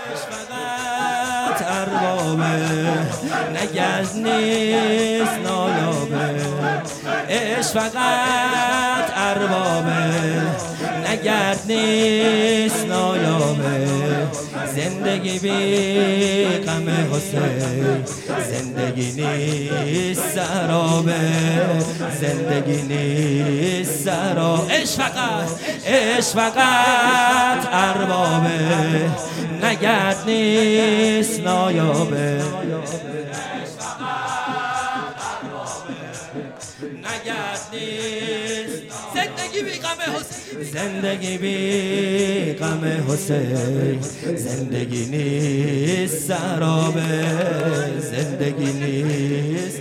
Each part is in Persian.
فقط اربابه نگرد نیست نایابه، عشق فقط اربابه نگرد نیست نایابه، زندگی بی غم حسین زندگی نیست سرابه، زندگی نیست سرابه. عشق فقط اربابه نگرد نیست نایابه، نگرد نیست زندگی بی غم حسین، زندگی بی غم حسین زندگی نیست سرابه، زندگی نیست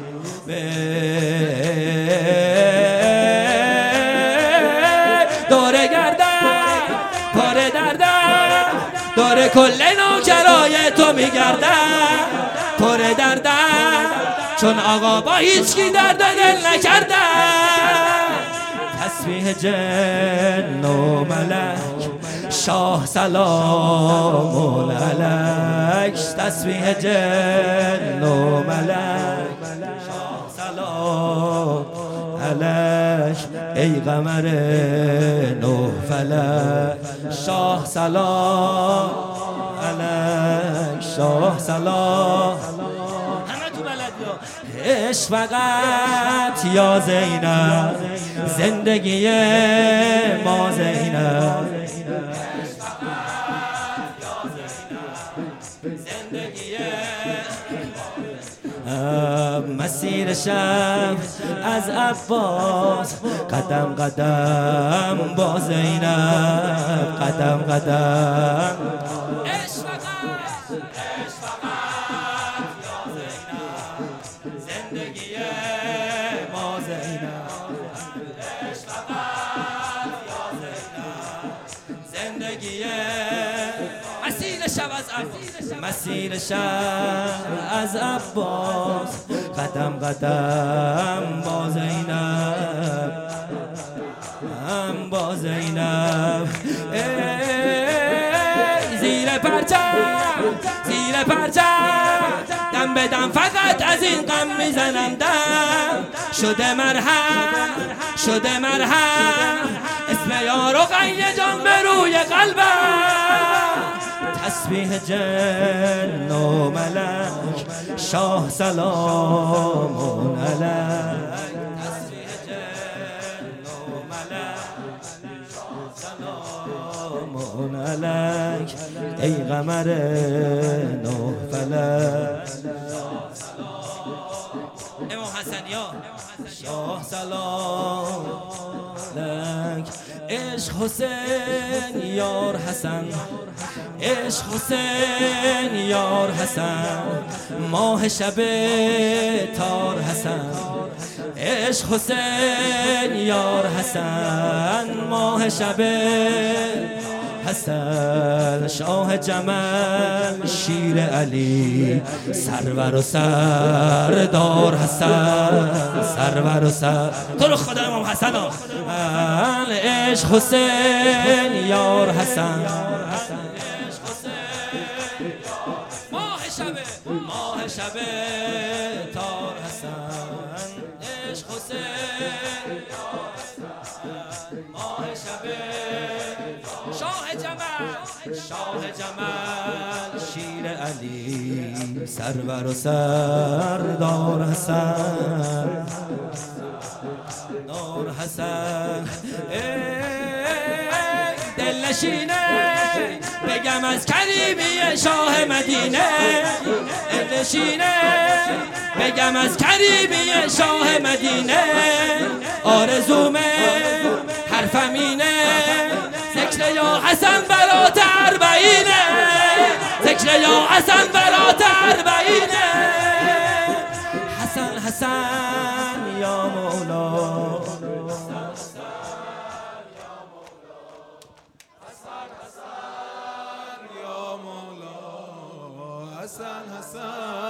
دوره گردم پاره دردم، دوره کل نوکرای تو میگردم، پاره دردم چون آقا با هیچ کی درد دل نکردم، تسبیح جن و ملک شاه سلام علیک، تسبیح جن و ملک شاه سلام علیک، ای قمر نه فلک شاه سلام علیک، شاه سلام. عشق فقط یا زینب زندگی ما زینب، مسیر شب از عباس قدم قدم با زینب، قدم قدم. عشق فقط یا زینب زندگی ما زینب، عشق فقط یا زینب زندگی مسیر شب از عباس، مسیر شب از عباس قدم قدم با زینب، هم با زینب. زیر پرچم دم به دم فقط از این غم میزنم دم، شده مرهم اسم یار و غی جان به روی قلبم، تسبیح جن و ملک شاه سلام علیک، تسبیح جن و ملک شاه سلام علیک، ای قمر نه فلک امام حسنیا شاه سلام علیک. عشق حسین یار حسن، عشق حسین یار حسن، ماه شب تار حسن، عشق حسین یار حسن، ماه شب حسن، شاه جمل شیر علی، سرور و سردار حسن، سرور و سر تو رو خدا امام حسن. عشق حسین یار حسن، ماه شب تار حسن، عشق حسین ماه شب شاه جمل شیر علی، سرور و سردار حسن، دار حسن. دلنشینه بگم از کریمی شاه مدینه، دلنشینه بگم از کریمی شاه مدینه، آرزومه حرفم اینه ذکر یا حسن برات اربعینه، ذکر یا حسن برات اربعینه، حسن حسن یا مولا، حسن حسن